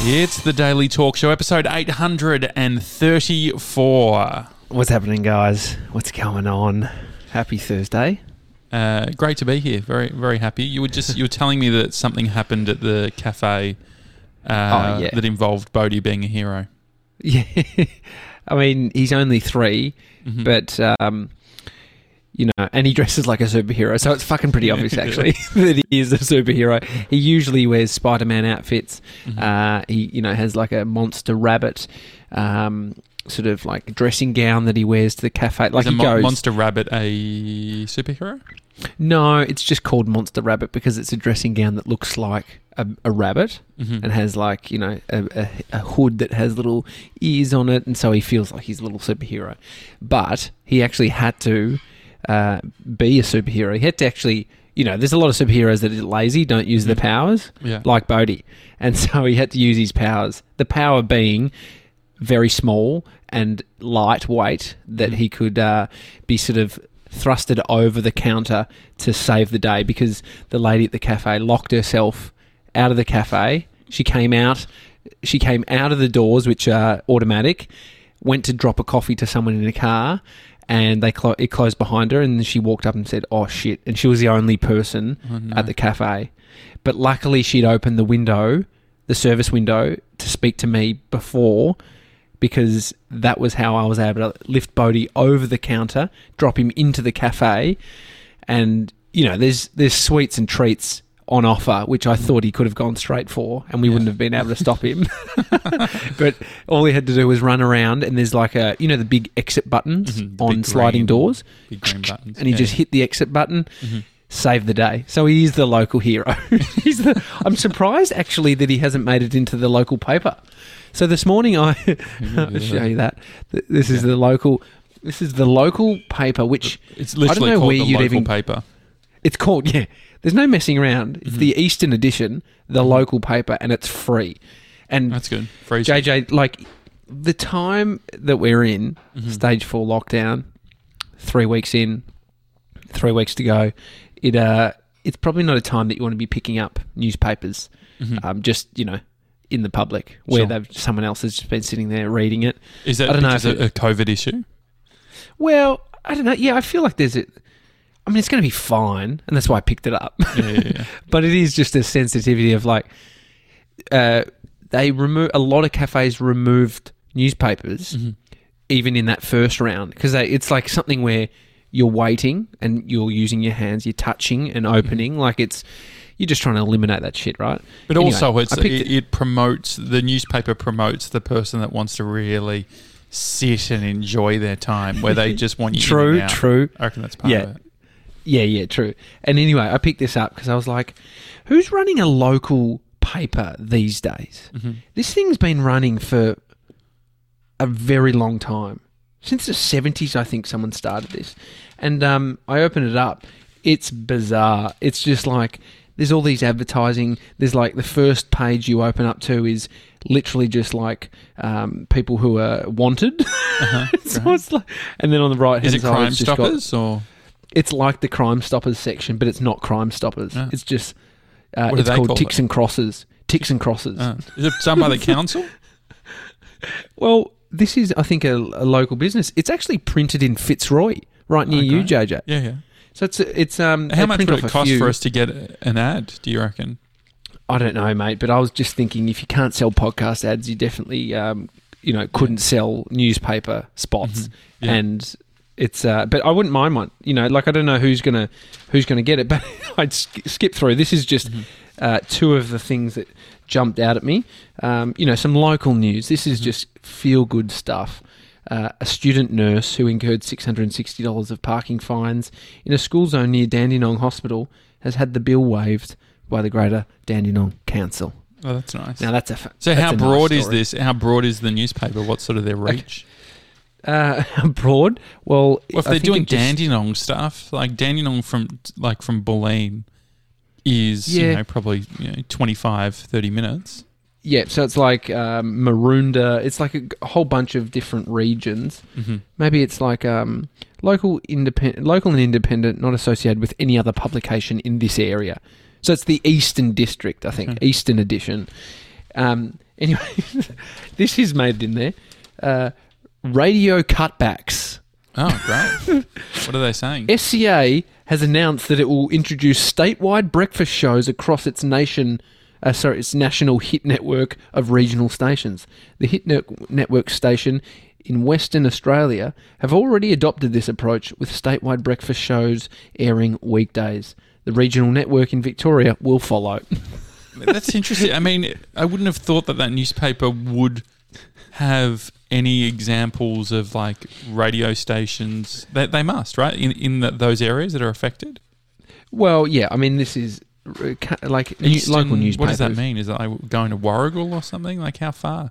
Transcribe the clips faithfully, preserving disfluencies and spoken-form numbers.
It's the Daily Talk Show, episode eight hundred thirty-four. What's happening, guys? What's going on? Happy Thursday. Uh, great to be here. Very, very happy. You were just you were telling me that something happened at the cafe uh, oh, yeah. that involved Bodie being a hero. Yeah. I mean, he's only three, mm-hmm. but, um, you know, and he dresses like a superhero, so it's fucking pretty obvious, actually, that he is a superhero. He usually wears Spider-Man outfits. Mm-hmm. Uh, he, you know, has like a monster rabbit um, sort of like dressing gown that he wears to the cafe. Like is he a goes, Monster Rabbit a superhero? No, it's just called Monster Rabbit because it's a dressing gown that looks like a, a rabbit mm-hmm. and has like, you know, a, a, a hood that has little ears on it, and so he feels like he's a little superhero. But he actually had to uh, be a superhero. He had to actually, you know, there's a lot of superheroes that are lazy, don't use mm-hmm. their powers, yeah. like Bodie. And so he had to use his powers. The power being very small and lightweight, that mm-hmm. he could uh, be sort of thrusted over the counter to save the day, because the lady at the cafe locked herself out of the cafe. She came out, she came out of the doors, which are automatic, went to drop a coffee to someone in a car, and they clo- it closed behind her, and then she walked up and said, "Oh shit!" And she was the only person oh, no. at the cafe. But luckily, she'd opened the window, the service window, to speak to me before, because that was how I was able to lift Bodie over the counter, drop him into the cafe, and, you know, there's there's sweets and treats on offer, which I thought he could have gone straight for, and we yeah. wouldn't have been able to stop him. But all he had to do was run around, and there's like a, you know, the big exit buttons mm-hmm, on sliding green, doors, big green buttons, and he yeah. just hit the exit button. Mm-hmm. Saved the day. So he is the local hero. He's the, I'm surprised, actually, that he hasn't made it into the local paper. So this morning, I I'll show you that. This is yeah. the local. This is the local paper, which it's literally I don't know called where the you'd local even, paper. It's called, yeah. There's no messing around. It's mm-hmm. the Eastern edition, the mm-hmm. local paper, and it's free. And that's good. Free. J J, like the time that we're in, mm-hmm. stage four lockdown, three weeks in, three weeks to go. It uh, it's probably not a time that you want to be picking up newspapers, mm-hmm. um, just, you know, in the public where sure. they've someone else has just been sitting there reading it. Is that I don't know because if a, a COVID issue? Well, I don't know. Yeah, I feel like there's a. I mean, it's going to be fine, and that's why I picked it up. Yeah, yeah, yeah. But it is just a sensitivity of like, uh, they remove a lot of cafes removed newspapers, mm-hmm. even in that first round, because it's like something where you're waiting and you're using your hands, you're touching and opening, mm-hmm. like it's you're just trying to eliminate that shit, right? But anyway, also, it's it, it, it promotes the newspaper promotes the person that wants to really sit and enjoy their time, where they just want you. True, in and out. true. I reckon that's part yeah. of it. Yeah, yeah, true. And anyway, I picked this up because I was like, who's running a local paper these days? Mm-hmm. This thing's been running for a very long time. Since the seventies, I think someone started this. And um, I opened it up. It's bizarre. It's just like, there's all these advertising. There's like the first page you open up to is literally just like um, people who are wanted. Uh-huh, so right. It's like, and then on the right hand side, is it Crime it's Stoppers got, or? It's like the Crime Stoppers section, but it's not Crime Stoppers. Oh. It's just, uh, what it's called call Ticks it? and Crosses. Ticks and Crosses. Oh. Is it done by the council? Well, this is, I think, a, a local business. It's actually printed in Fitzroy, right near okay. you, J J. Yeah, yeah. So it's it's um. How much would it cost few. for us to get an ad? Do you reckon? I don't know, mate. But I was just thinking, if you can't sell podcast ads, you definitely um, you know, couldn't sell newspaper spots, mm-hmm. yeah. and. It's uh, but I wouldn't mind one. You know, like I don't know who's gonna who's gonna get it, but I'd sk- skip through. This is just mm-hmm. uh, two of the things that jumped out at me. Um, you know, some local news. This is mm-hmm. just feel good stuff. Uh, a student nurse who incurred six hundred and sixty dollars of parking fines in a school zone near Dandenong Hospital has had the bill waived by the Greater Dandenong Council. Oh, that's nice. Now that's a fa- so. That's How a broad nice is this? How broad is the newspaper? What's sort of their reach? Okay. Uh, broad. Well, well if I they're doing just, Dandenong stuff, like Dandenong from like from Bulleen is yeah. you know probably you know, twenty-five, thirty minutes. Yeah, so it's like um, Maroondah. It's like a, a whole bunch of different regions. Mm-hmm. Maybe it's like um, local, independent, local and independent, not associated with any other publication in this area. So it's the Eastern District, I think, okay. Eastern Edition. Um, Anyway, this is made in there. Uh, radio cutbacks. Oh, great. What are they saying? S C A has announced that it will introduce statewide breakfast shows across its nation. Uh, sorry, its national hit network of regional stations. The hit ne- network station in Western Australia have already adopted this approach with statewide breakfast shows airing weekdays. The regional network in Victoria will follow. That's interesting. I mean, I wouldn't have thought that that newspaper would have any examples of like radio stations. They, they must, right? In in the, those areas that are affected. Well, yeah. I mean, this is uh, ca- like new, Eastern, local newspapers. What does that mean? Is it like going to Warragul or something? Like how far?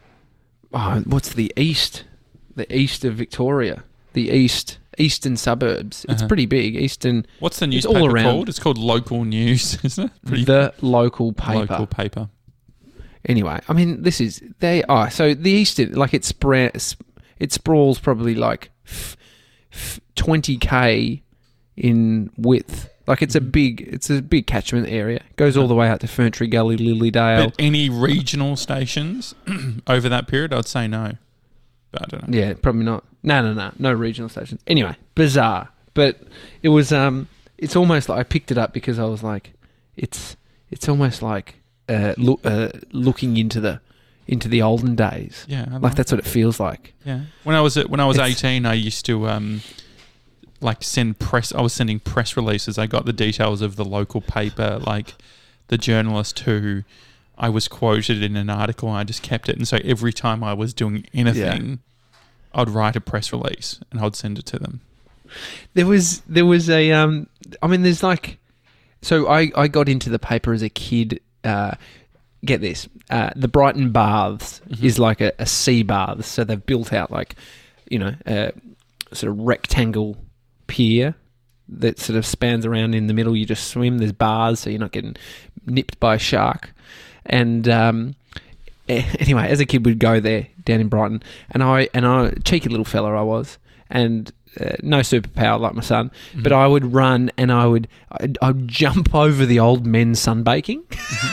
Oh, what's the east? The east of Victoria. The east eastern suburbs. It's Uh-huh. pretty big. Eastern. What's the It's newspaper all around. called? It's called Local News, isn't it? Pretty The local paper. local paper. Anyway, I mean, this is they are so the eastern like it spreads. It sprawls probably like f- f- twenty k in width. Like it's a big, it's a big catchment area. Goes all the way out to Ferntree Gully, Lilydale. But any regional stations over that period, I'd say no. But I don't know. Yeah, probably not. No, no, no, no regional stations. Anyway, bizarre, but it was. Um, it's almost like I picked it up because I was like, it's, it's almost like uh, look, uh, looking into the, into the olden days. Yeah, I Like that's what it feels like. Yeah. When I was at, when I was It's- eighteen, I used to um, like send press. I was sending press releases. I got the details of the local paper, like the journalist who I was quoted in an article. And I just kept it, and so every time I was doing anything, I'd write a press release and I'd send it to them. There was there was a um I mean there's like so I, I got into the paper as a kid. Uh, get this, uh, the Brighton Baths Mm-hmm. is like a, a sea bath, so they've built out like you know a sort of rectangle pier that sort of spans around in the middle. You just swim. There's bars, so you're not getting nipped by a shark. And um, anyway, as a kid, we'd go there down in Brighton, and I and I cheeky little fella I was, and uh, no superpower like my son, Mm-hmm. but I would run and I would I'd, I'd jump over the old men sunbaking,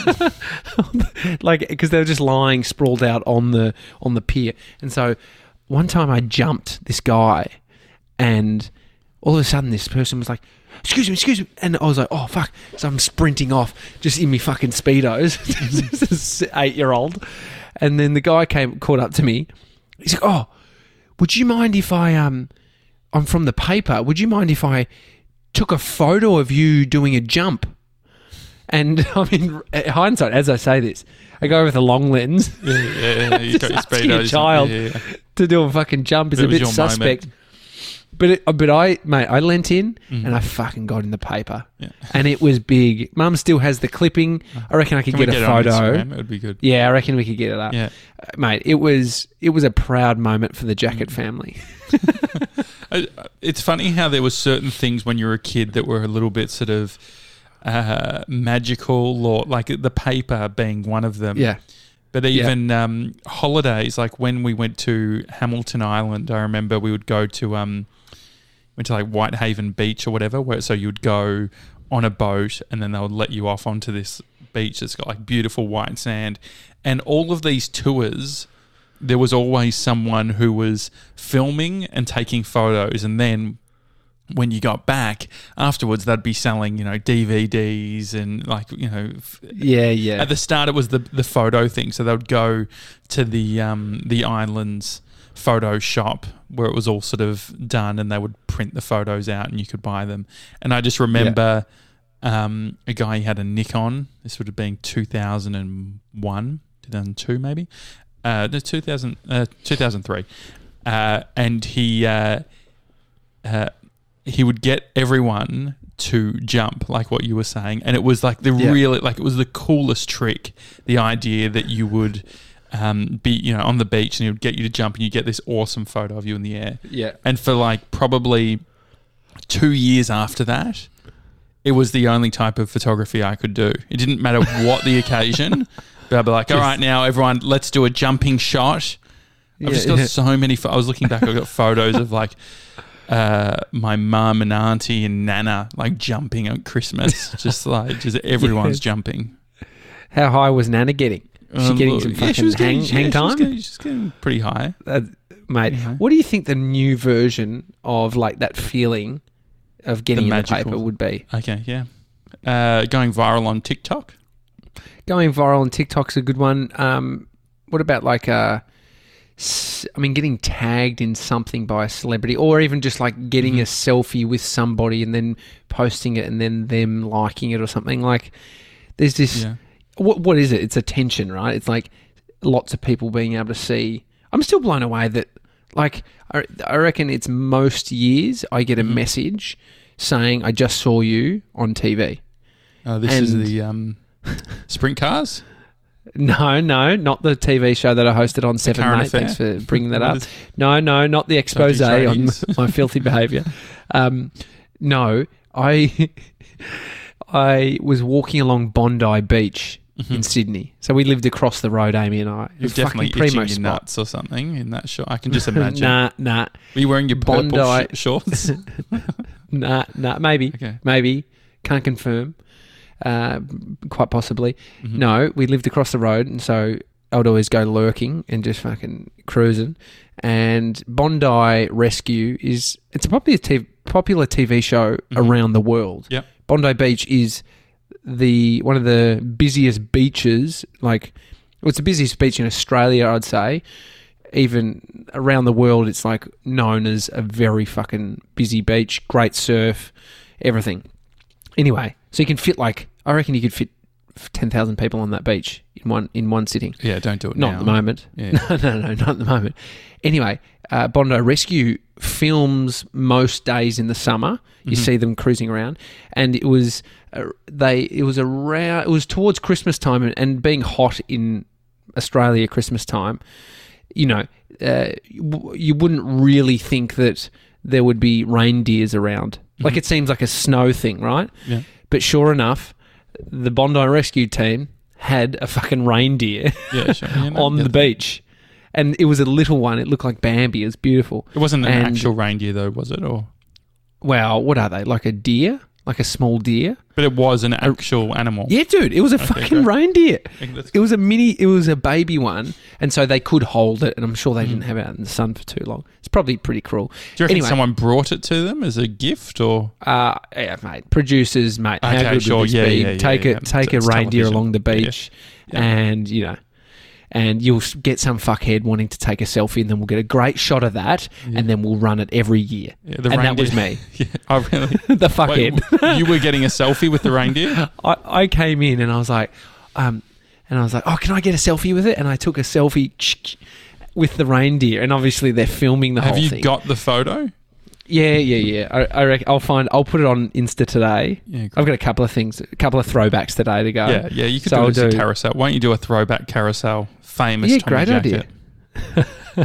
like because they were just lying sprawled out on the on the pier. And so one time I jumped this guy, and all of a sudden this person was like, excuse me, excuse me. And I was like, oh, fuck. So I'm sprinting off just in me fucking Speedos, this eight-year-old. And then the guy came, caught up to me. He's like, oh, would you mind if I, um, I'm from the paper. Would you mind if I took a photo of you doing a jump? And I mean, hindsight, as I say this, I go with a long lens. Yeah, yeah, yeah. You got your Just asking a Speedos. child Yeah, yeah. to do a fucking jump is It a was bit your suspect. moment. But it, but I, mate, I leant in Mm. and I fucking got in the paper, Yeah. and it was big. Mum still has the clipping. I reckon I could Can we get, get a it on photo. Instagram? It would be good. Yeah, I reckon we could get it up. Yeah. Uh, mate, it was it was a proud moment for the Jacket family. I- It's funny how there were certain things when you were a kid that were a little bit sort of uh, magical, or like the paper being one of them. Yeah, But even um, holidays, like when we went to Hamilton Island, I remember we would go to um, went to like Whitehaven Beach or whatever. Where so you would go on a boat, and then they would let you off onto this beach that's got like beautiful white sand, and all of these tours. There was always someone who was filming and taking photos, and then when you got back afterwards, they'd be selling, you know, D V Ds and like, you know, f- yeah, yeah. at the start it was the the photo thing, so they would go to the um the island's photo shop where it was all sort of done, and they would print the photos out and you could buy them. And I just remember um a guy, he had a Nikon. This would have been two thousand one, two thousand two maybe. Uh, no, two thousand, uh, two thousand three, uh, and he uh, uh, he would get everyone to jump, like what you were saying, and it was like the Yeah. really like it was the coolest trick. The idea that you would um, be, you know, on the beach and he would get you to jump, and you get this awesome photo of you in the air. Yeah. And for like probably two years after that, it was the only type of photography I could do. It didn't matter what the occasion. But I'd be like, all right, now everyone, let's do a jumping shot. I've Yeah, just got yeah. so many. Pho- I was looking back. I've got photos of like uh, my mum and auntie and nana like jumping at Christmas. just like just everyone's jumping. How high was Nana getting? Is she getting some yeah, fucking she was hang, getting, hang yeah, time? She was, getting, she was getting pretty high. Uh, mate, Yeah. what do you think the new version of like that feeling of getting The in the magical- paper would be? Okay, yeah. Uh, going viral on TikTok. Going viral on TikTok's a good one. Um, what about like uh s- I mean, getting tagged in something by a celebrity, or even just like getting Mhm. a selfie with somebody and then posting it and then them liking it or something. Like, there's this. Yeah. What what is it? It's attention, right? It's like lots of people being able to see. I'm still blown away that, like, I, I reckon it's most years I get a Mhm. message saying I just saw you on T V. Uh, this is And- the um, sprint cars. No, no, not the T V show that I hosted on Seven, Current mate. Affair? Thanks for bringing that What up. is- No, no, not the expose Dirty on tradies. my filthy behaviour. Um, no, I I was walking along Bondi Beach in Sydney. So we lived across the road, Amy and I. It You're was definitely fucking primo itching your spot. nuts or something in that shot. I can just imagine. Nah, nah, Were you wearing your purple Bondi- sh- shorts? nah, nah. Maybe, Okay. maybe. Can't confirm. Uh, quite possibly. Mhm. No, we lived across the road, and so I would always go lurking and just fucking cruising. And Bondi Rescue is it's a popular T V, popular T V show Mhm. around the world. Yep. Bondi Beach is the one of the busiest beaches. Like, well, it's the busiest beach in Australia, I'd say. Even around the world, it's like known as a very fucking busy beach. Great surf, everything. Anyway, so you can fit like I reckon you could fit ten thousand people on that beach in one in one sitting. Yeah, don't do it Not now. at the moment. Yeah. No, no, no, not at the moment. Anyway, uh, Bondi Rescue films most days in the summer. You Mhm. see them cruising around, and it was uh, they. It was around. It was towards Christmas time, and, and being hot in Australia, Christmas time. You know, uh, you, you wouldn't really think that there would be reindeers around. Like, Mhm. it seems like a snow thing, right? Yeah. But sure enough, the Bondi Rescue team had a fucking reindeer Yeah, sure. Yeah, no, on yeah. the beach. And it was a little one. It looked like Bambi. It was beautiful. It wasn't an And- actual reindeer, though, was it? Or Wow, what are they? Like a deer? Like a small deer? but it was an actual animal. Yeah, dude. It was a Okay, fucking great. reindeer. Okay, that's- It was a mini, it was a baby one. And so they could hold it. And I'm sure they Mm. didn't have it out in the sun for too long. It's probably pretty cruel. Do you reckon anyway. someone brought it to them as a gift, or Uh, yeah, mate. Producers, mate. How Okay, good sure. would this Yeah, be? yeah, yeah, take yeah. a take It's a reindeer television. along the Yeah. beach, Yeah. and you know, and you'll s- get some fuckhead wanting to take a selfie, and then we'll get a great shot of that, Yeah. and then we'll run it every year. yeah, the and that was reindeer- me, Yeah. Oh, really? the Wait, fuckhead. w- you were getting a selfie with the reindeer? I, I came in and I was like, um, and I was like, oh, can I get a selfie with it? And I took a selfie with the reindeer, and obviously they're filming the Have whole you thing. got the photo? Yeah, yeah, yeah. I, I reckon I'll find. I'll put it on Insta today. Yeah, I've got a couple of things, a couple of throwbacks today to go. yeah, yeah. You could So do I'll it as a do- carousel. Why don't you do a throwback carousel? Famous Yeah, Tommy great jacket. idea.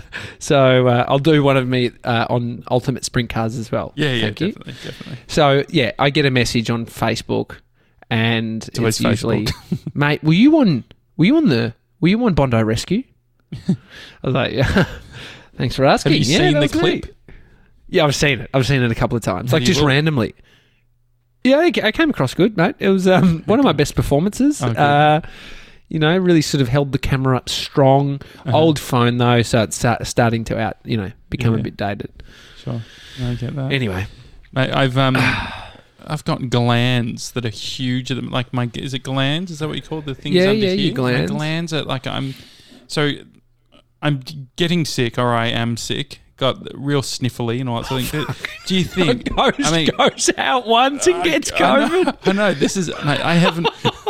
So uh, I'll do one of me uh, on Ultimate Sprint Cars as well. Yeah, yeah, Thank you. definitely, definitely. So yeah, I get a message on Facebook, and it's, always usually, mate, were you on? Were you on the? Were you on Bondi Rescue? I was like, yeah. Thanks for asking. Have you yeah, seen that the was me. clip? Yeah, I've seen it. I've seen it a couple of times, Have like you just looked? randomly. Yeah, I I came across good, mate. It was um, one of my best performances. Oh, good. uh, you know, really sort of held the camera up strong. Uh-huh. Old phone though, so it's start, starting to out, you know, become Yeah. a bit dated. Sure, I get that. Anyway, Mate, I've um, I've got glands that are huge. At the, like my, is it glands? Is that what you call the things Yeah, under yeah, here? your glands. My glands are like I'm. So, I'm getting sick, or I am sick. Got real sniffly and all that sort of thing. Do you think? goes, I mean, goes out once and gets I know, COVID. I know this is. Mate, I haven't.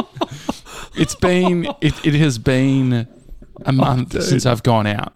It's been. It, it has been a month dude. since I've gone out.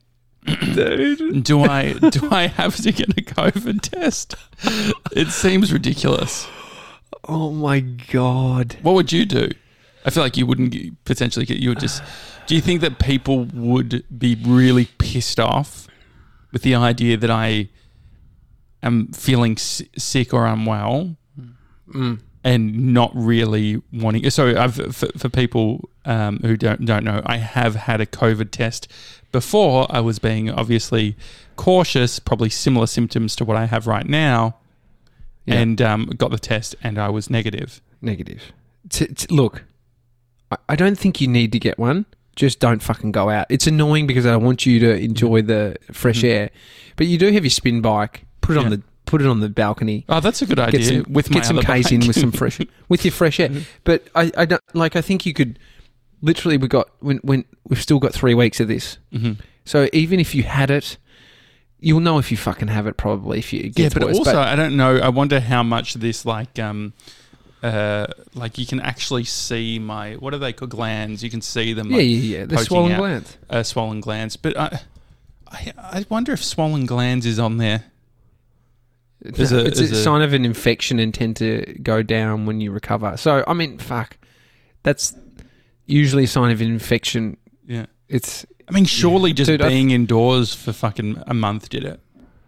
Dude. Do I do I have to get a COVID test? It seems ridiculous. Oh my God. What would you do? I feel like you wouldn't get- potentially get. You would just. Do you think that people would be really pissed off with the idea that I am feeling s- sick or unwell Mm. and not really wanting? So, I've for, for people um, who don't don't know, I have had a COVID test before. I was being obviously cautious, probably similar symptoms to what I have right now, Yeah. and um, got the test, and I was negative. Negative. T- t- look, I-, I don't think you need to get one. just don't fucking go out. It's annoying because I want you to enjoy the fresh Mm-hmm. air, but you do have your spin bike. Put it on Yeah. the put it on the balcony. Oh, that's a good idea. Get some, with my get some other K's bike. in with some fresh with your fresh air. But I, I don't like. I think you could literally. We got when when we've still got three weeks of this. Mhm. So even if you had it, you'll know if you fucking have it probably if you it Yeah, gets but worse. also I don't know. I wonder how much this like um uh like you can actually see my what are they called glands? You can see them. yeah, Like, yeah, yeah. The poking swollen out. glands. uh, swollen glands. But I, I I wonder if swollen glands is on there. As No, a- it's as a, a- sign of an infection and tend to go down when you recover. So I mean, fuck, that's usually a sign of an infection. Yeah. It's I mean, surely just Dude, I- being indoors for fucking a month did it.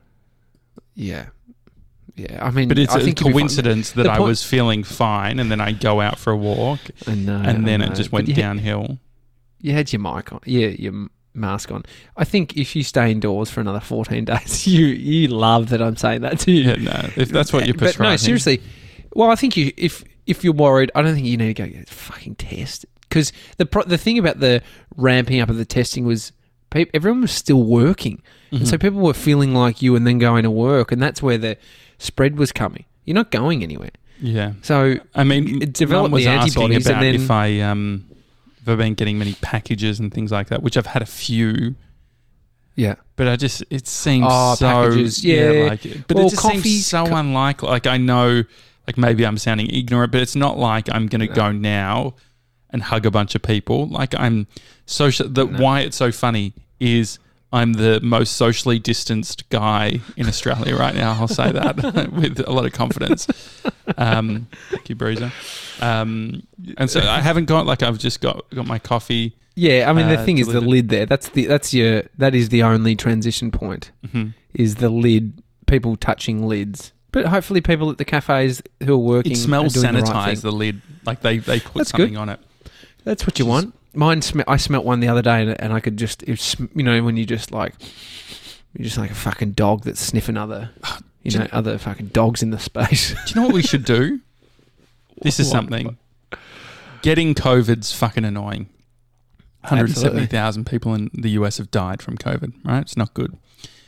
yeah, yeah. I mean, But it's I a think you'll be fine. coincidence that The I point- was feeling fine, and then I go out for a walk, I know, and then I it know. just But went you had- downhill. You had your mic on, yeah, your m- mask on. I think if you stay indoors for another fourteen days, you you love that I'm saying that to you. Yeah, no. If that's what you're But prescribing, no, seriously. Well, I think you if if you're worried, I don't think you need to go get fucking test because the pro- the thing about the ramping up of the testing was pe- everyone was still working, Mm-hmm. and so people were feeling like you and then going to work, and that's where the spread was coming. You're not going anywhere, Yeah. so I mean, it developed Mum was the asking antibodies and about then- if I um if I've been getting many packages and things like that, which I've had a few, yeah. but I just it seems Oh, so packages, yeah. like but Well, it just coffee's seems so co- unlikely. Like I know, like maybe I'm sounding ignorant, but it's not like I'm going to go now and hug a bunch of people. Like I'm social. The why it's so funny is I'm the most socially distanced guy in Australia right now. I'll say that with a lot of confidence. Um, thank you, Breezer. Um, and so I haven't got like I've just got got my coffee. Yeah, I mean the Uh, thing is the delivered. lid there. That's the that's your that is the only transition point. Mhm. Is the lid people touching lids? But hopefully people at the cafes who are working It smells are doing the right sanitized. thing. The lid, like they they put That's something good. on it. That's what you Just- want. Mine, sm- I smelt one the other day, and, and I could just, it sm- you know, when you just like, you're just like a fucking dog that's sniffing other, you Do know, you- other fucking dogs in the space. Do you know what we should do? This is What? something. Getting COVID's fucking annoying. one hundred seventy thousand people in the U S have died from COVID, right? It's not good.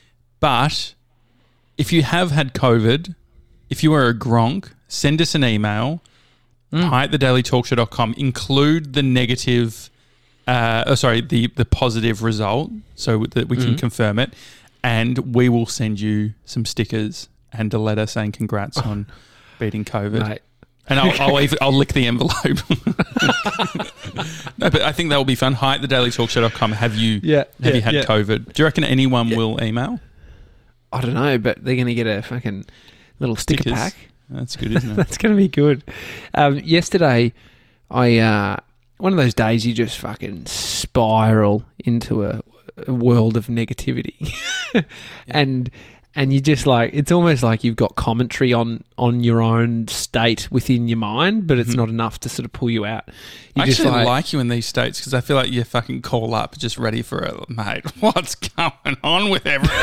But if you have had COVID, if you are a Gronk, send us an email, Mm. hi at the daily talk show dot com, include the negative, uh, oh, sorry, the, the positive result so that we can Mm. confirm it, and we will send you some stickers and a letter saying congrats on beating COVID. Mate, And I'll, I'll, even, I'll lick the envelope. No, but I think that will be fun. Hi at the daily talk show dot com. Have you yeah, have yeah, you had yeah. COVID? Do you reckon anyone will email? I don't know, but they're going to get a fucking little sticker Stickers. pack. That's good, isn't it? That's going to be good. Um, yesterday, I uh, one of those days you just fucking spiral into a, a world of negativity, and and you just like it's almost like you've got commentary on on your own state within your mind, but it's Mhm. not enough to sort of pull you out. You I just actually like, you in these states because I feel like you fucking call up just ready for it, mate. What's going on with everything?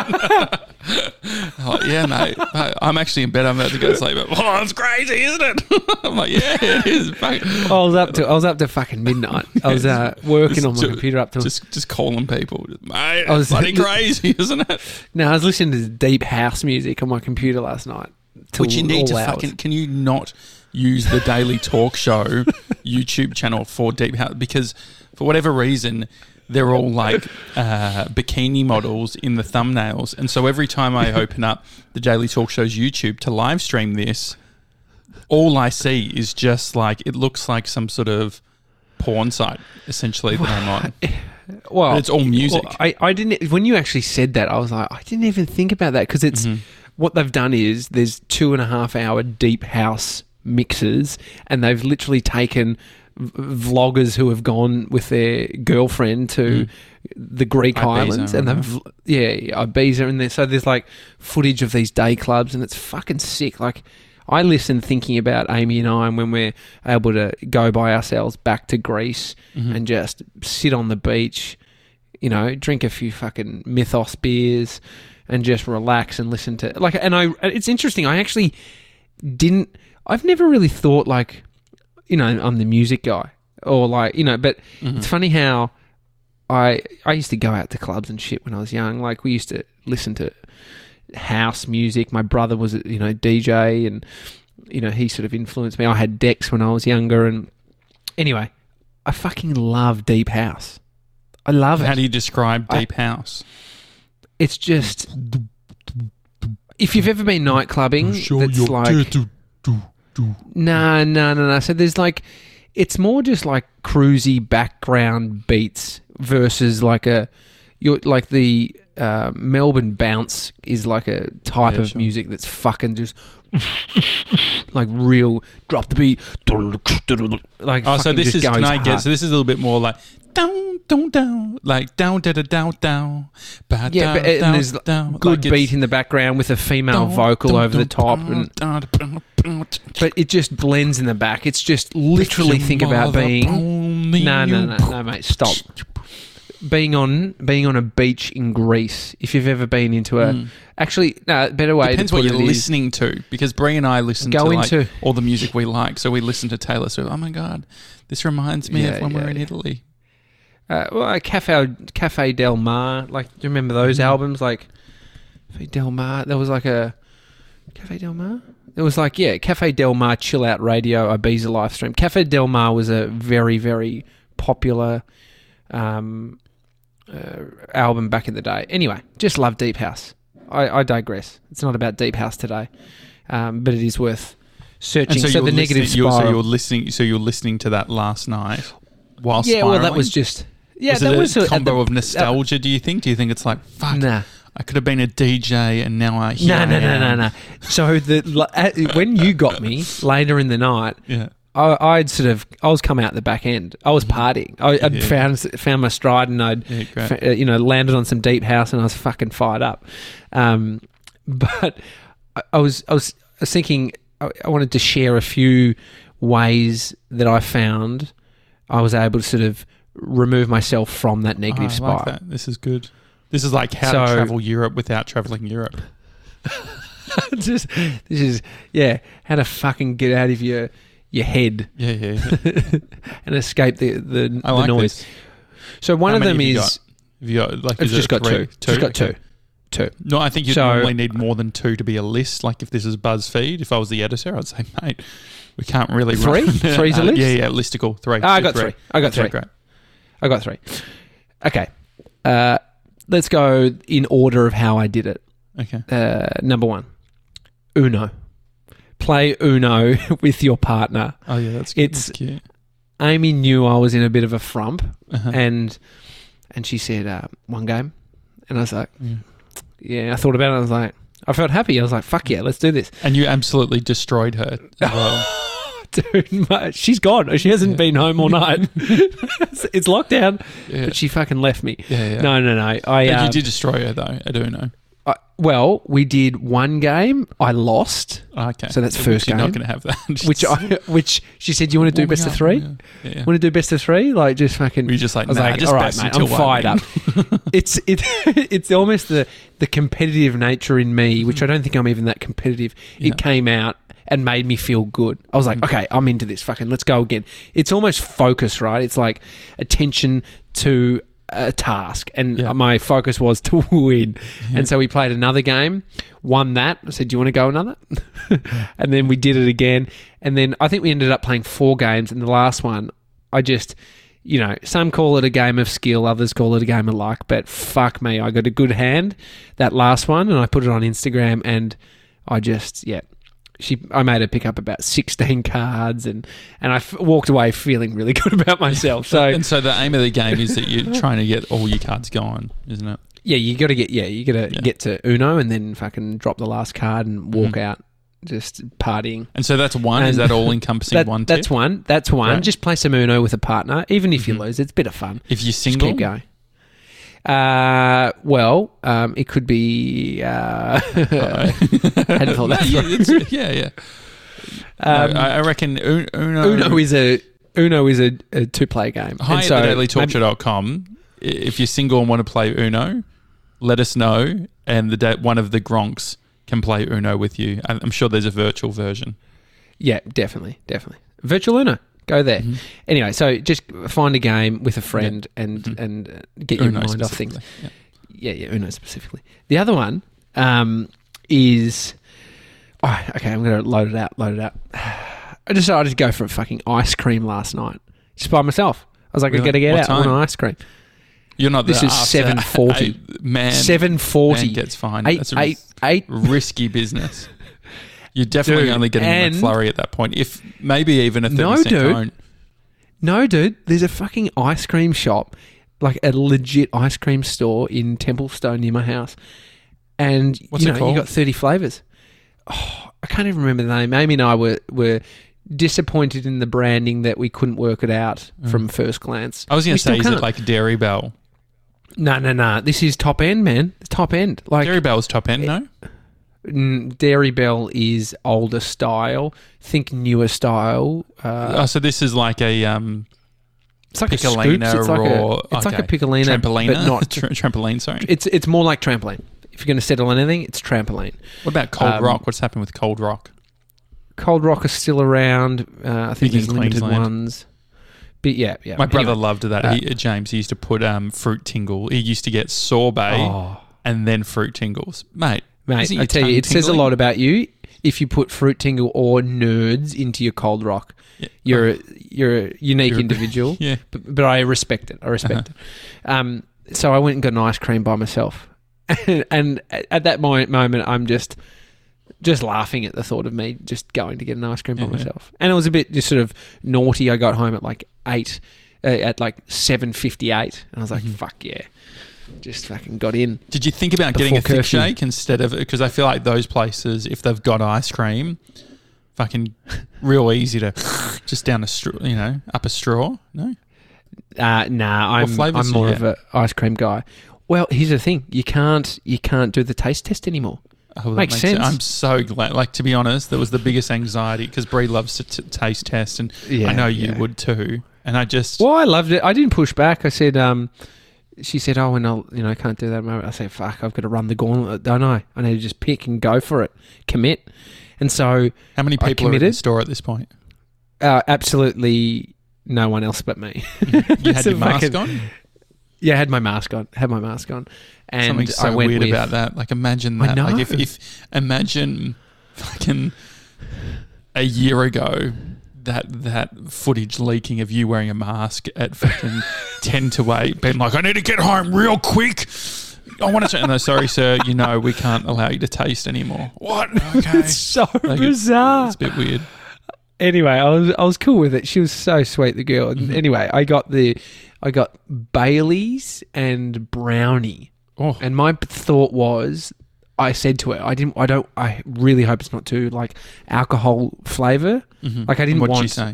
I'm like, yeah, mate, mate. I'm actually in bed. I'm about to go to sleep. But, oh, it's crazy, isn't it? I'm like, yeah, it is. Fucking- I was up to I was up to fucking midnight. I was uh, working on my Just- computer up to Just, just calling people, mate. I was- It's bloody crazy, isn't it? no, I was listening to deep house music on my computer last night. till Which you need to all hours. fucking. Can you not use the Daily Talk Show YouTube channel for Deep House? Because for whatever reason, they're all like uh, bikini models in the thumbnails, and so every time I open up the Daily Talk Show's YouTube to live stream this, all I see is just like it looks like some sort of porn site essentially that I'm on. Well, But it's all music. well, I, I didn't. When you actually said that, I was like, I didn't even think about that because it's Mhm. what they've done is there's two and a half hour deep house mixes, and they've literally taken v- vloggers who have gone with their girlfriend to Mm. the Greek Ibiza, islands, and right? they've yeah Ibiza, and there. So there's like footage of these day clubs, and it's fucking sick. Like I listen thinking about Amy and I, and when we're able to go by ourselves back to Greece Mhm. and just sit on the beach, you know, drink a few fucking Mythos beers and just relax and listen to like. And I, it's interesting. I actually didn't. I've never really thought like, you know, I'm the music guy. or like you know. But Mhm. it's funny how I I used to go out to clubs and shit when I was young. Like we used to listen to house music. My brother was a, you know D J, and you know he sort of influenced me. I had decks when I was younger, and anyway, I fucking love deep house. I love How it. do you describe I- deep house? It's just if you've ever been night clubbing, that's like no, no, no, no. So there's like, it's more just like cruisy background beats versus like a, you're like the uh, Melbourne bounce is like a type Yeah, of sure. music that's fucking just like real drop the beat, like Oh, so fucking this just is, goes can I get, hard. so this is a little bit more like, down, down, down, like down, da, da, down, down, ba, Yeah, but down, and down, there's down, good like beat it's in the background with a female down, vocal down, over the down, top, down, and down, down, down, but it just blends in the back. It's just literally Your think about mother being. only No, no, you- no, no, mate, stop. Being on being on a beach in Greece. If you've ever been into a, Mm. actually, no, a better way. Depends to what put you're it is- listening to, because Brie and I listen Go to like into- all the music we like. So we listen to Taylor Swift. Oh my god, this reminds me Yeah, of when yeah, we're in yeah. Italy. Uh, well, uh, Cafe Cafe Del Mar. Like, do you remember those Mhm. albums? Like Cafe Del Mar. There was like a Cafe Del Mar. It was like yeah, Cafe Del Mar chill out radio Ibiza live stream. Cafe Del Mar was a very very popular um, uh, album back in the day. Anyway, just love deep house. I, I digress. It's not about deep house today, um, but it is worth searching. And so, So, you the were negative listening, you were- spiral. So you were listening. So you were listening to that last night while yeah, well, that spiraling? was just yeah, was that it was a at combo the- of nostalgia? Do you think? Do you think it's like fuck? Nah. I could have been a D J and now I. Here No, I no, no, no, am. no. So the l- uh, when you got me later in the night, Yeah. I, I'd sort of I was coming out the back end. I was partying. I, I'd Yeah. found found my stride, and I'd Yeah, great. fa- uh, you know landed on some deep house, and I was fucking fired up. Um, but I, I was I was I was thinking I, I wanted to share a few ways that I found I was able to sort of remove myself from that negative Oh, I spiral. like that. This is good. This is like how So- to travel Europe without traveling Europe. Just, this is yeah, how to fucking get out of your your head Yeah, yeah. yeah. and escape the the, I the like noise. this. So one How of many them have you is got? Have you got like? I've is it just got three? two. Just got Okay. two. Two. No, I think you So- normally need more than two to be a list. Like if this is BuzzFeed, if I was the editor, I'd say, mate, we can't really Three? run. Three's a Uh, list? Yeah, yeah, listicle three. Ah, I Do got three. I got Okay, three. Great. I got three. Okay. Uh, let's go in order of how I did it. Okay. Uh, number one, Uno. Play Uno with your partner. Oh yeah, that's good. It's- That's cute. Amy knew I was in a bit of a frump, Uh-huh. and and she said uh, one game, and I was like, Yeah. yeah. I thought about it. I was like, I felt happy. I was like, fuck yeah, let's do this. And you absolutely destroyed her as well. Dude, mate, she's gone. She hasn't Yeah. been home all night. it's, it's lockdown, Yeah. but she fucking left me. yeah, yeah. No, no, no. I, But uh, you did destroy her though. I do know. I well, we did one game. I lost, Okay. So that's first You're not game. going to have that. which I which she said, "You want to do Warming best of up, three? Yeah. yeah. Want to do best of three? Like just fucking." Were you just like, I was nah, like, just all right, best mate, until I'm one fired up. win." it's it, it's almost the the competitive nature in me, which I don't think I'm even that competitive. Yeah. It came out and made me feel good. I was like, Mm. okay, I'm into this. Fucking let's go again. It's almost focus, right? It's like attention to a task, and Yeah. my focus was to win. Yeah. And so we played another game, won that. I said, "Do you want to go another?" And then we did it again, and then I think we ended up playing four games. And the last one, I just, you know, some call it a game of skill, others call it a game of luck. But fuck me, I got a good hand that last one, and I put it on Instagram, and I just, yeah. She, I made her pick up about sixteen cards, and, and I f- walked away feeling really good about myself. So and so the aim of the game is that you're trying to get all your cards going, isn't it? yeah, you got to get yeah, you got to Yeah. get to Uno and then fucking drop the last card and walk Mhm. out, just partying. And so that's one. Is And that all encompassing That, one? that's tip? one. That's one. Right. Just play some Uno with a partner, even if you Mhm. lose. It's a bit of fun. If you're Just single, keep going. Uh, well, um, it could be. Uh, hadn't thought that yeah, through. it's- yeah, yeah. Um, no, I, I reckon Un- Uno. Uno is a Uno is a, a two player game. Hi And at so the daily talk maybe- show dot com. If you're single and want to play Uno, let us know, and the da- one of the Gronks can play Uno with you. I'm I'm sure there's a virtual version. Yeah, definitely, definitely. Virtual Uno. Go there. Mhm. Anyway, so just find a game with a friend and Mhm. and uh, get your Uno mind off things. specifically, yeah. Yeah, yeah, Uno specifically. The other one um, is... Oh, okay, I'm going to load it out, load it out. I decided to go for a fucking ice cream last night. Just by myself. I was like, Really? I got to get What out. I want time? an ice cream. You're not This the is after seven forty. eight- Man, seven forty. man gets fined. Eight, That's a eight, eight. risky business. You're definitely Dude, only getting and- a McFlurry at that point. If maybe even a thirty No, cent dude. cone. No, dude. There's a fucking ice cream shop, like a legit ice cream store in Templestowe near my house. And, What's you it know, called? you got thirty flavours. Oh, I can't even remember the name. Amy and I were, were disappointed in the branding that we couldn't work it out Mm. from first glance. I was going We to say, still is it can't. like Dairy Bell? No, no, no. This is top end, man. Top end. Like Dairy Bell's top end, no? mm, Dairy Bell is older style. Think newer style. Uh, oh, so this is like a um, it's like Piccolina a scoops. It's like or a, it's like a okay. Piccolina, trampolina, but not. Tra- trampoline. Sorry. It's it's more like trampoline. If you're going to settle on anything, it's trampoline. What about Cold um, Rock? What's happened with Cold Rock? Cold Rock is still around. Uh, I think Big in there's limited Queensland. ones. But yeah, yeah. My brother Anyway, loved that. uh, he, James, he used to put um, fruit tingle. He used to get sorbet oh, and then fruit tingles, mate. mate, isn't I your tell you, tongue it says a tingling? lot about you if you put fruit tingle or nerds into your Cold Rock. Yeah. You're a, you're a unique You're- individual. Yeah. But, but I respect it. I respect Uh-huh. it. Um, so I went and got an ice cream by myself, and at that mo- moment, I'm just just laughing at the thought of me just going to get an ice cream by Yeah. myself. And it was a bit just sort of naughty. I got home at like eight, uh, at like seven fifty eight, and I was like, Mhm. "Fuck yeah!" Just fucking got in. Did you think about getting a Before thick curfew. shake instead of, because I feel like those places, if they've got ice cream, fucking real easy to just down a straw, you know, up a straw. No, Uh, nah, I'm flavours I'm do you more get? of a ice cream guy. Well, here's the thing: you can't you can't do the taste test anymore. oh, that Makes sense. I'm so glad. Like, to be honest, that was the biggest anxiety because Brie loves to t- taste test, and Yeah, I know you yeah. would too. And I just, Well, I loved it. I didn't push back. I said, um, she said, "Oh, and I'll, you know, I can't do that." at the moment." I said, "Fuck, I've got to run the gauntlet, don't I? I need to just pick and go for it, commit." And so, how many I people are in the committed. store at this point? uh, absolutely no one else but me. You had So your mask fucking- on. Yeah, I had my mask on. Had my mask on, and Something so I went weird with, about that. Like, imagine I that. Like, if, know. if imagine fucking a year ago, that that footage leaking of you wearing a mask at fucking ten to eight, being like, I need to get home real quick. I want to say, no, sorry, sir. You know, we can't allow you to taste anymore. What? Okay. It's so Like, bizarre. It's a bit weird. Anyway, I was I was cool with it. She was so sweet, the girl. And Mhm. anyway, I got the I got Bailey's and brownie. Oh, And my thought was, I said to her, I didn't, I don't, I really hope it's not too like alcohol flavor. mhm. Like I didn't What'd want. she say?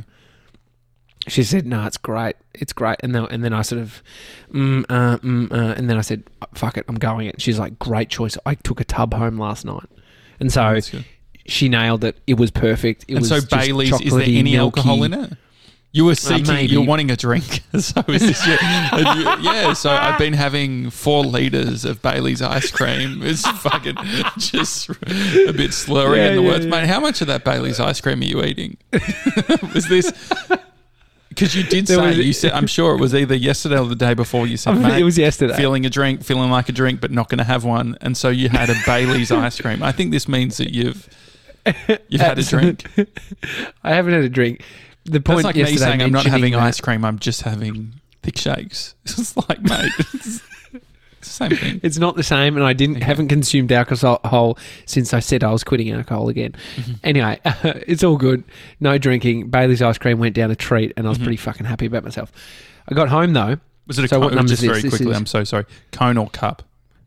She said, "No, it's great, it's great." And then and then I sort of, mm, uh, mm, uh, and then I said, "Fuck it, I'm going it." She's like, "Great choice." I took a tub home last night, and so That's good. she nailed it. It was perfect. It And was so just Bailey's, is there chocolatey, any milky. alcohol in it? You were seeking, maybe. you're wanting a drink. So is this your, have you- yeah, so I've been having four litres of Bailey's ice cream. It's fucking just a bit slurry Yeah, in the yeah, words. yeah. Mate, how much of that Bailey's ice cream are you eating? Was this... Because you did There say, was- you said, I'm sure it was either yesterday or the day before you said, mate, It was yesterday. feeling a drink, feeling like a drink, but not going to have one. And so you had a Bailey's ice cream. I think this means that you've you've had a drink. I haven't had a drink. The point That's like me yesterday saying I'm not mentioning having that- ice cream, I'm just having thick shakes. It's like, mate, it's the same thing. It's not the same, and I didn't Okay. haven't consumed alcohol since I said I was quitting alcohol again. Mhm. Anyway, it's all good. No drinking. Bailey's ice cream went down a treat, and I was Mhm. pretty fucking happy about myself. I got home though. Was it a So what cone? number Just is very this? This quickly, is- I'm so sorry. Cone or cup?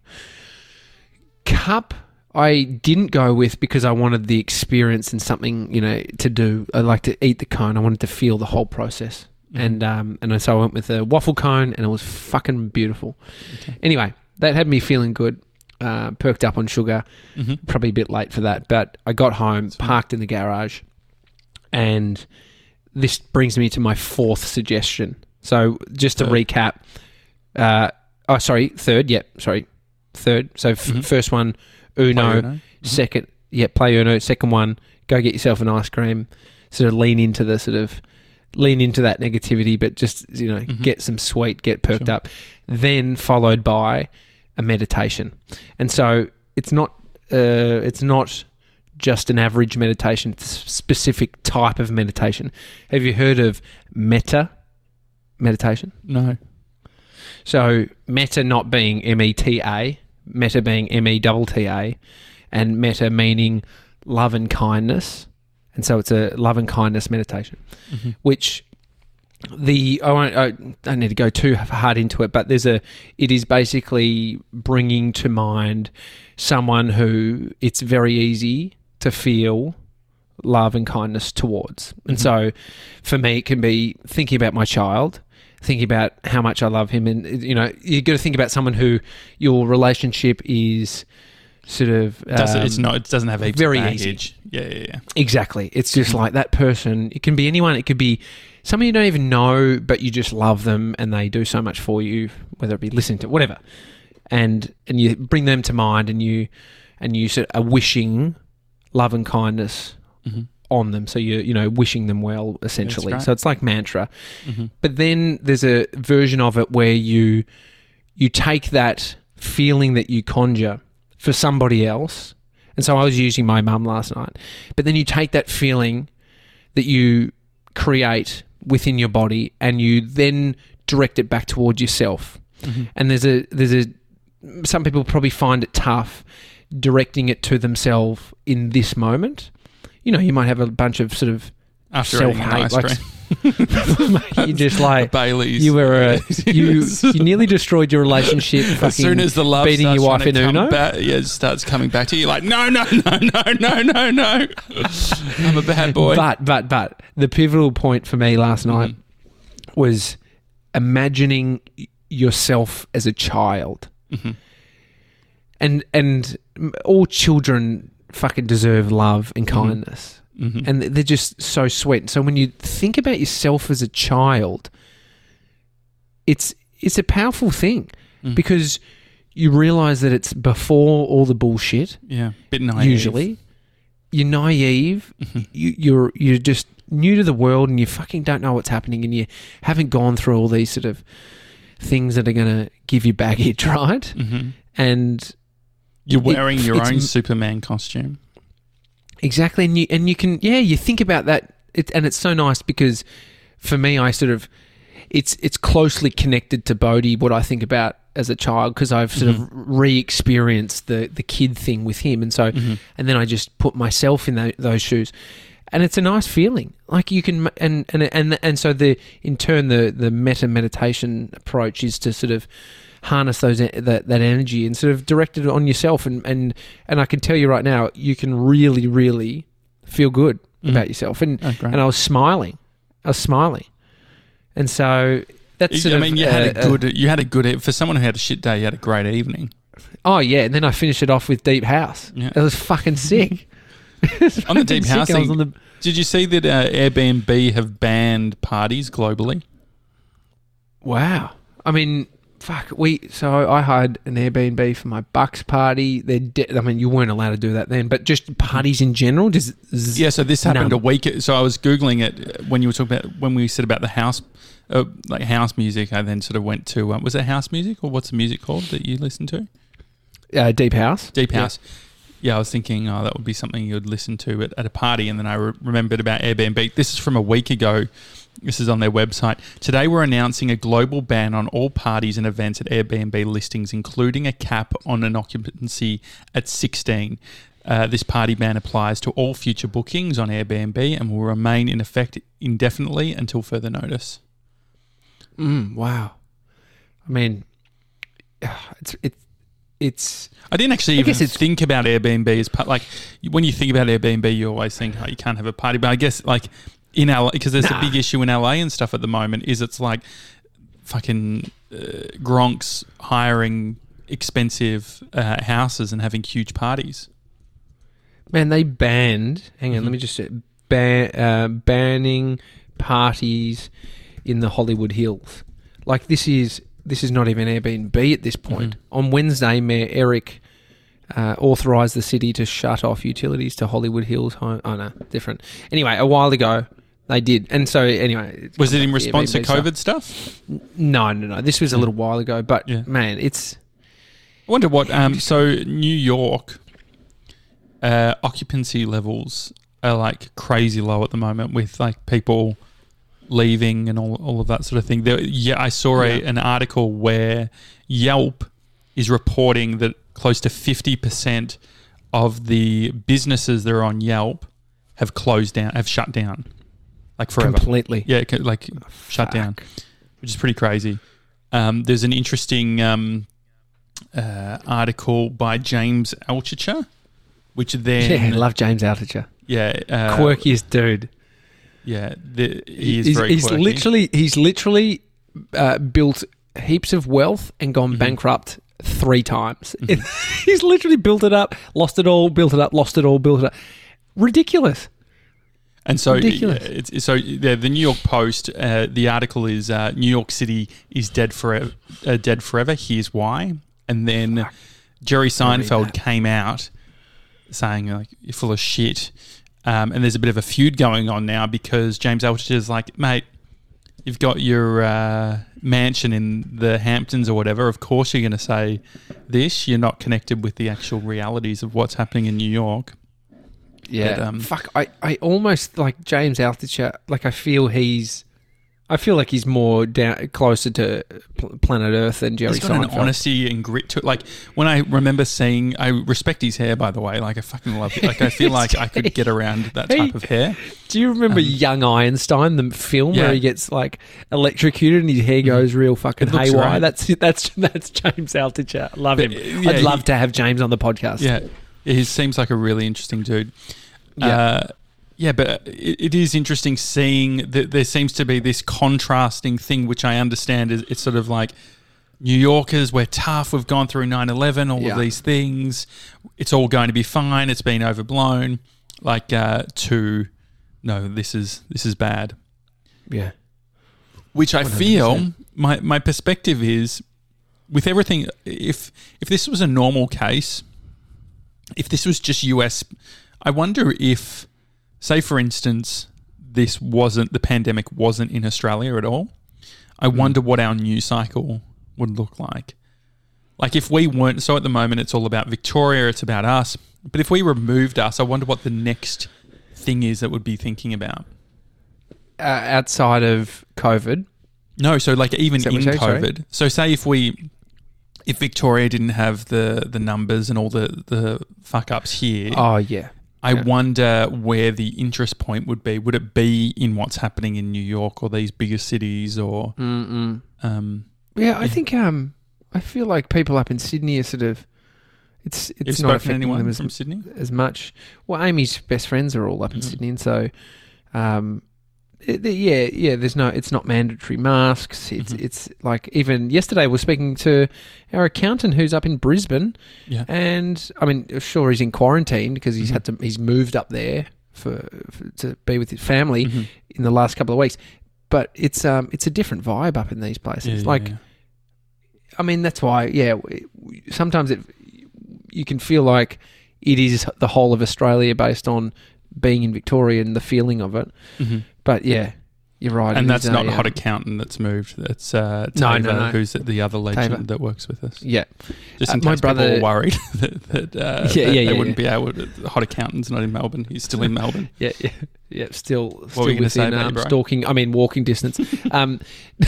Cup. I didn't go with because I wanted the experience and something, you know, to do. I like to eat the cone. I wanted to feel the whole process. Mhm. And um, and so I went with a waffle cone, and it was fucking beautiful. Okay. Anyway, that had me feeling good. Uh, perked up on sugar. Mhm. Probably a bit late for that, but I got home, fine. parked in the garage, and this brings me to my fourth suggestion. So just to Third. recap, uh, oh sorry, third. Yep, sorry, third. So f- Mhm. first one, Uno. Play Uno? Mhm. Second, yeah, play Uno. Second one, go get yourself an ice cream. Sort of lean into the sort of lean into that negativity, but just, you know, Mhm. get some sweet, get perked Sure. up, then followed by a meditation. And so it's not uh, it's not just an average meditation, it's a specific type of meditation. Have you heard of metta meditation? No. So metta not being M E T A, metta being M E T T A, and metta meaning love and kindness. And so it's a love and kindness meditation, Mhm. which the I won't I don't need to go too hard into it, but there's a it is basically bringing to mind someone who it's very easy to feel love and kindness towards. And Mhm. so for me, it can be thinking about my child, thinking about how much I love him. And, you know, you got to think about someone who your relationship is sort of... Does it, um, it's not. It doesn't have heaps very of easy. baggage. Yeah, yeah, yeah. Exactly. It's just Mhm. like that person. It can be anyone. It could be someone you don't even know, but you just love them and they do so much for you, whether it be listening to whatever. And and you bring them to mind and you and you sort of are wishing love and kindness Mhm. on them. So you're, you know, wishing them well, essentially. right. So it's like mantra. Mhm. But then there's a version of it where you you take that feeling that you conjure for somebody else. And so I was using my mum last night. But then you take that feeling that you create within your body and you then direct it back towards yourself. Mhm. And there's a there's a some people probably find it tough directing it to themselves in this moment. You know, you might have a bunch of sort of After eating an self-hate, ice like cream. you just like Bailey's. you were a, you Yes. you nearly destroyed your relationship. As soon as the love beating starts your wife trying to in come Uno? back, yeah, it starts coming back to you. You're like, no, no, no, no, no, no, no. I'm a bad boy. But but but the pivotal point for me last night Mhm. was imagining yourself as a child, Mhm. and and all children fucking deserve love and kindness. Mhm. And they're just so sweet. So when you think about yourself as a child, it's it's a powerful thing Mm. because you realise that it's before all the bullshit. Yeah, bit naive. Usually, you're naive. Mhm. You, you're you're just new to the world, and you fucking don't know what's happening, and you haven't gone through all these sort of things that are going to give you baggage, right? Mhm. And You're wearing It- your it's own m- Superman costume. Exactly, and you and you can yeah, you think about that, it, and it's so nice because for me, I sort of it's it's closely connected to Bodhi what I think about as a child because I've sort of re-experienced the the kid thing with him, and so Mhm. and then I just put myself in tho- those shoes, and it's a nice feeling. Like you can and and and and so the in turn the the meta meditation approach is to sort of harness those that that energy and sort of direct it on yourself, and and and I can tell you right now, you can really really feel good Mhm. about yourself, and Oh, great. and I was smiling, I was smiling, and so that's sort I of, mean, you had a uh, good. You had a good. For someone who had a shit day, you had a great evening. oh yeah, and then I finished it off with Deep House. Yeah. It was fucking sick. It was On the fucking Deep sick. House I was thing- on the Did you see that uh, Airbnb have banned parties globally? Wow. I mean, fuck. We so I hired an Airbnb for my Bucks party. They're de- I mean, you weren't allowed to do that then, but just parties in general. Just z- Yeah, so this happened None. a week. So I was googling it when you were talking about when we said about the house, uh, like house music. I then sort of went to um, was it house music or what's the music called that you listen to? uh, Deep House. Deep Yeah. House. Yeah, I was thinking, oh, that would be something you'd listen to at, at a party, and then I re- remembered about Airbnb. This is from a week ago. This is on their website. Today, we're announcing a global ban on all parties and events at Airbnb listings, including a cap on an occupancy at sixteen. Uh, this party ban applies to all future bookings on Airbnb and will remain in effect indefinitely until further notice. Mm, wow. I mean, it's it, it's I didn't actually I even guess it's- think about Airbnb as part. Like when you think about Airbnb, you always think, oh, you can't have a party. But I guess like in L A, because there's Nah. a big issue in L A and stuff at the moment, is it's like fucking uh, Gronks hiring expensive uh, houses and having huge parties. man. They banned. Hang on, Mhm. let me just say, ban, uh, banning parties in the Hollywood Hills. Like this is this is not even Airbnb at this point. Mhm. On Wednesday, Mayor Eric uh, authorised the city to shut off utilities to Hollywood Hills home. Oh no, different. Anyway, a while ago, They did. And so, anyway. Was it in response to COVID stuff? No, no, no. This was a little while ago. But, Yeah. man, it's... I wonder what... Um, so, New York, uh, occupancy levels are, like, crazy low at the moment with, like, people leaving and all, all of that sort of thing. There, yeah, I saw a, Yeah. an article where Yelp is reporting that close to fifty percent of the businesses that are on Yelp have closed down, have shut down. Like forever. Completely. Yeah, c- like Oh, shut fuck. down, which is pretty crazy. Um, there's an interesting um, uh, article by James Altucher, which then... Yeah, I love James Altucher. Yeah. Uh, Quirkiest dude. Yeah, the, he is he's, very he's quirky. literally he's literally uh, built heaps of wealth and gone Mm-hmm. bankrupt three times. He's literally built it up, lost it all, built it up, lost it all, built it up. Ridiculous. And so, Ridiculous. yeah, it's, so yeah, the New York Post, uh, the article is uh, New York City is dead forever. Uh, dead forever. Here's why. And then Fuck. Jerry read Seinfeld that. came out saying like you're full of shit. Um, and there's a bit of a feud going on now because James Altucher is like, mate, you've got your uh, mansion in the Hamptons or whatever. Of course, you're going to say this. You're not connected with the actual realities of what's happening in New York. Yeah. But, um, Fuck. I, I almost like James Altucher. Like I feel he's. I feel like he's more down closer to pl- planet Earth than Jerry He's got Seinfeld. an honesty and grit to it. Like when I remember seeing, I respect his hair, by the way. Like I fucking love it. Like I feel like I could get around that type of hair. Do you remember Um, Young Einstein, the film Yeah. where he gets like electrocuted and his hair goes real fucking It looks haywire? right. That's that's that's James Altucher. Love But, him. yeah, I'd love he- to have James on the podcast. Yeah, he seems like a really interesting dude. Yeah. Uh, yeah, but it, it is interesting seeing that there seems to be this contrasting thing, which I understand is it's sort of like New Yorkers, we're tough, we've gone through nine eleven, all Yeah. of these things, it's all going to be fine, it's been overblown, like uh, to, no, this is this is bad. Yeah. Which I one hundred feel, percent. my, my perspective is, with everything, if if this was a normal case, if this was just U S, I wonder if, say for instance, this wasn't, the pandemic wasn't in Australia at all, I wonder what our news cycle would look like. Like if we weren't, so at the moment it's all about Victoria, it's about us, but if we removed us, I wonder what the next thing is that would be thinking about. Uh, outside of COVID. No, so like even Is that in what you're saying? COVID. So say if we, if Victoria didn't have the the numbers and all the, the fuck ups here, Oh yeah. I yeah. wonder where the interest point would be. Would it be in what's happening in New York or these bigger cities or? Mm-mm. Um, Yeah, I think um, I feel like people up in Sydney are sort of. It's have you it's not spoken to affecting anyone them as, from Sydney? as much. Well, Amy's best friends are all up in Mhm. Sydney, and so, um, it, the- yeah, yeah. There's no. It's not mandatory masks. It's Mhm. it's like even yesterday we're speaking to our accountant who's up in Brisbane, Yeah. and I mean, sure he's in quarantine because he's Mhm. had to. He's moved up there for, for to be with his family Mhm. in the last couple of weeks. But it's um it's a different vibe up in these places. Yeah, yeah, like. yeah. I mean, that's why, yeah, w- w- sometimes it, you can feel like it is the whole of Australia based on being in Victoria and the feeling of it. Mhm. But yeah, you're right. And it that's is not a, a hot um, accountant that's moved. That's uh, No, Tava, no, no. who's the other legend Tava. that works with us. Yeah. Just Uh, in my case brother- people were worried that, that, uh, Yeah, that yeah, they yeah, wouldn't yeah. be able to. Hot accountant's not in Melbourne. He's still in Melbourne. Yeah, yeah, yeah. Still, were still you gonna say within about um, it, bro? stalking. I mean, walking distance. um,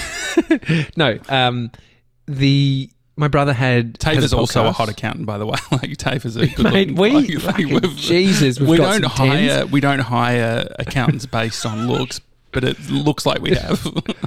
no, um, the my brother had. has Tava's also a podcast. hot accountant, by the way. Like Tava's a good Mate, looking we bloke. Like, fucking- we've- Jesus, we've we got don't some tens. hire we don't hire accountants based on looks, but it looks like we have.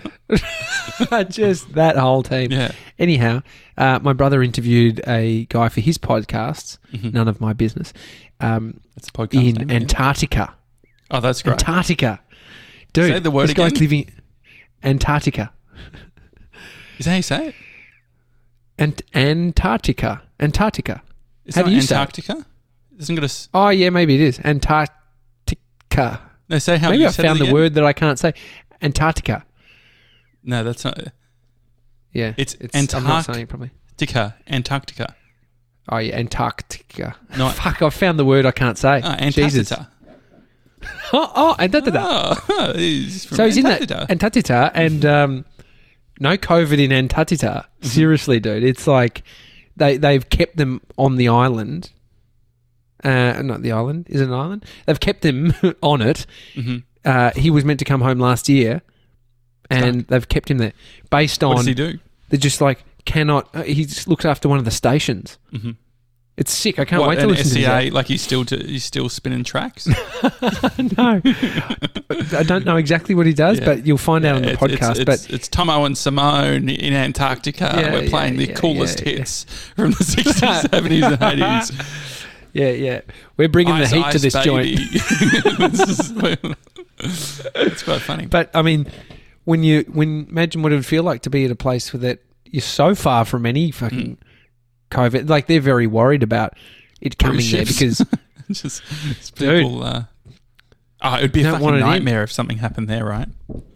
Just that whole team. Yeah. Anyhow, uh, my brother interviewed a guy for his podcasts, Mhm. None of My Business, um, That's a podcast name, in isn't it? Antarctica. Oh, that's great. Antarctica. Dude, Say the word this guy's again. living Antarctica. Is that how you say it? Ant- Antarctica. Antarctica. It's How not do you say it? Antarctica? It isn't going to... Oh, yeah, maybe it is. Antarctica. No, say how Maybe you I said it found the again. word that I can't say. Antarctica. No, that's not... Yeah. It's I'm not Antarc- saying it properly. Antarctica. Antarctica. Oh, yeah, Antarctica. No. Fuck, I found the word I can't say. Ah, Jesus. Antarctica. Oh, oh Antarctica. Oh, he's from So he's Antarctica. in the Antarctica, and um, no COVID in Antarctica. Seriously, dude, it's like they they've kept them on the island. Uh, not the island. Is it an island? They've kept him on it. Mm-hmm. Uh, he was meant to come home last year, and Stuck. they've kept him there based on. What does he do? They're just like cannot. Uh, he just looks after one of the stations. Mm-hmm. It's sick. I can't What, wait to an listen S C A, to like he's still to, he's still spinning tracks. that. No, I don't know exactly what he does, Yeah. but you'll find out on the It's- podcast. It's, but it's, it's Tomo and Simone in Antarctica. Yeah, We're playing yeah, the yeah, coolest yeah, yeah. hits from the sixties, seventies, and eighties. yeah, yeah, we're bringing Ice, the heat ice, to this baby. joint. This is- it's quite funny. But I mean, when you when imagine what it would feel like to be at a place where that you're so far from any fucking COVID. Like they're very worried about it coming Cruise there ships. because just it's people. Uh, oh, it would be a Don't fucking want it in. nightmare if something happened there, right?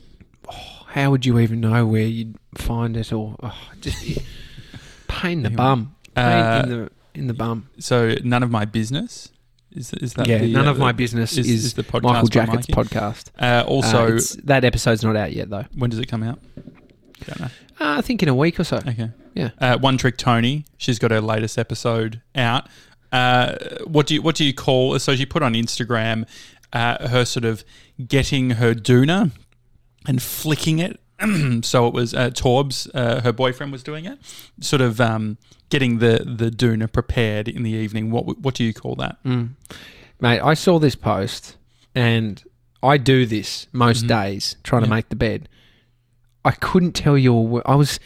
how would you even know where you'd find it or oh, just pain in the bum, pain Uh, in the in the bum. So none of my business. Is is that Yeah, the, none uh, of my business is, is, is the podcast Michael by Jackett's Mikey? podcast. Uh, Uh, also, it's- that episode's not out yet though. when does it come out? Don't know. Uh, I think in a week or so. Okay. Yeah. Uh, One Trick Tony. She's got her latest episode out. Uh, what do you what do you call? So she put on Instagram uh, her sort of getting her doona and flicking it. So it was uh, Torbs, uh, her boyfriend, was doing it. Sort of um, getting the the doona prepared in the evening. What what do you call that? Mm. Mate, I saw this post and I do this most Mhm. days trying to Yeah. make the bed. I couldn't tell you a word. I was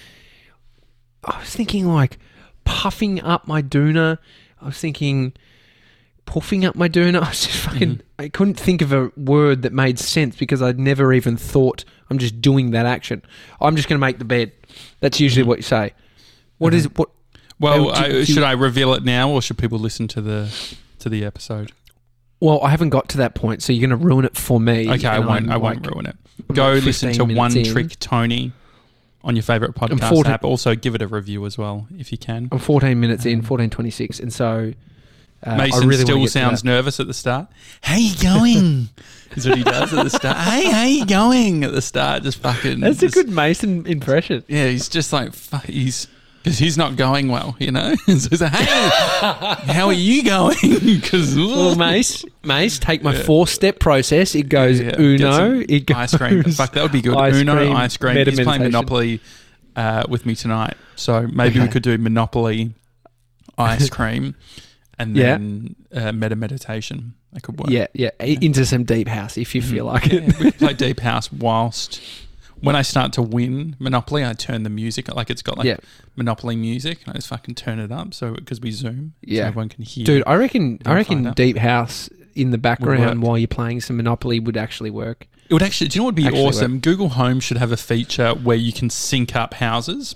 I was thinking like puffing up my doona. I was thinking puffing up my doona. I was just fucking Mhm. I couldn't think of a word that made sense because I'd never even thought I'm just doing that action. I'm just going to make the bed. That's usually what you say. What is Mhm. what Well, Well, do- I, do you- should I reveal it now, or should people listen to the to the episode? Well, I haven't got to that point, so you're going to ruin it for me. Okay, I and won't. I'm I won't like- ruin it. I'm Go like listen to fifteen One minutes in. Trick Tony on your favorite podcast fourteen app. Also, give it a review as well if you can. I'm fourteen minutes in, Um, fourteen twenty-six, and so uh, Mason I really still wanna get to sounds that. nervous at the start. How you going? Is what he does at the start. Hey, how you going at the start? Just fucking. That's just, a good Mason impression. Yeah, he's just like fuck, he's because he's not going well, you know. So he's like, hey, how are you going? Because Well, Mace, Mace, take my Yeah. four-step process. It goes Yeah, get Uno. some It goes ice cream. Fuck, that would be good. ice Uno, cream, ice cream. meta He's playing meditation. Monopoly uh, with me tonight. So maybe we Okay. could do Monopoly, ice cream, and Yeah. then uh, meta meditation. That could work. Yeah, yeah, i- into some deep house if you feel like it. Yeah, we could play Deep House whilst when I start to win Monopoly, I turn the music like it's got like Yeah. Monopoly music. And I just fucking turn it up so because we zoom, Yeah. so everyone can hear. Dude, I reckon, I We'll reckon find out. deep house in the background work. while you're playing some Monopoly would actually work. It would actually. Do you know what would be Actually awesome? Google Home should have a feature where you can sync up houses.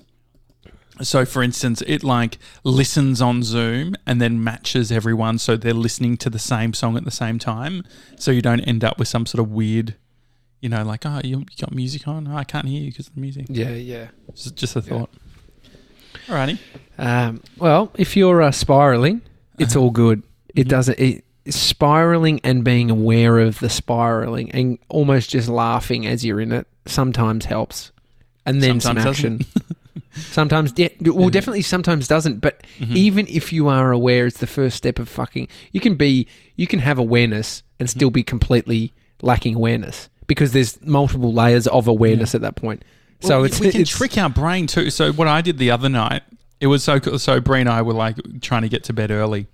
So, for instance, it like listens on Zoom and then matches everyone so they're listening to the same song at the same time. So you don't end up with some sort of weird, you know, like, oh, you got music on? Oh, I can't hear you because of the music. Yeah, yeah. Just, just a thought. Alrighty. Um, well, if you're uh, spiraling, it's Uh-huh. all good. It Mhm. doesn't. It, spiraling and being aware of the spiraling and almost just laughing as you're in it sometimes helps, and then Sometimes some action. doesn't. Sometimes, yeah, well, Yeah. definitely sometimes doesn't. But Mhm. even if you are aware, it's the first step of fucking. You can be, you can have awareness and still be completely lacking awareness because there's multiple layers of awareness at that point. so Well, it's we can it's, trick our brain too. So what I did the other night, it was so cool. So Bree and I were like trying to get to bed early,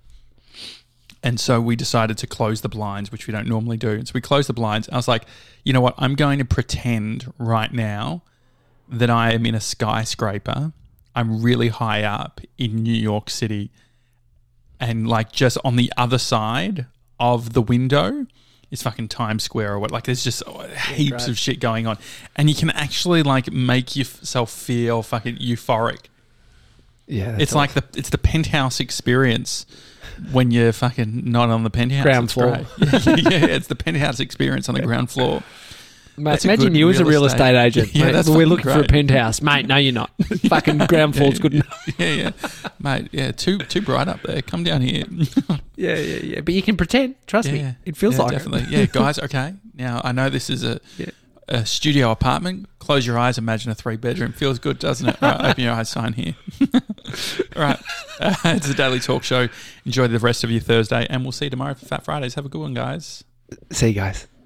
and so we decided to close the blinds, which we don't normally do. So we closed the blinds. I was like, you know what? I'm going to pretend right now that I am in a skyscraper. I'm really high up in New York City, and like just on the other side of the window is fucking Times Square or what. Like there's just heaps great. of shit going on, and you can actually like make yourself feel fucking euphoric. yeah. that's It's like the it's the penthouse experience when you're fucking not on the penthouse. Ground It's floor. great. yeah, yeah, it's the penthouse experience on the ground floor. Mate, That's a imagine good you as a real real estate- estate agent. Yeah, mate. that's We're fucking looking for a great. penthouse, mate. No, you're not. Fucking ground floor's good enough. Yeah, yeah, mate. Yeah, too too bright up there. Come down here. Yeah, yeah, yeah. But you can pretend. Trust Yeah, me. It feels yeah, like definitely. it. Yeah, guys. Okay. Now I know this is a Yeah. a studio apartment. Close your eyes. Imagine a three bedroom. Feels good, doesn't it? Right, open your eyes. Sign here. All right. Uh, it's a Daily Talk Show. Enjoy the rest of your Thursday, and we'll see you tomorrow for Fat Fridays. Have a good one, guys. See you guys.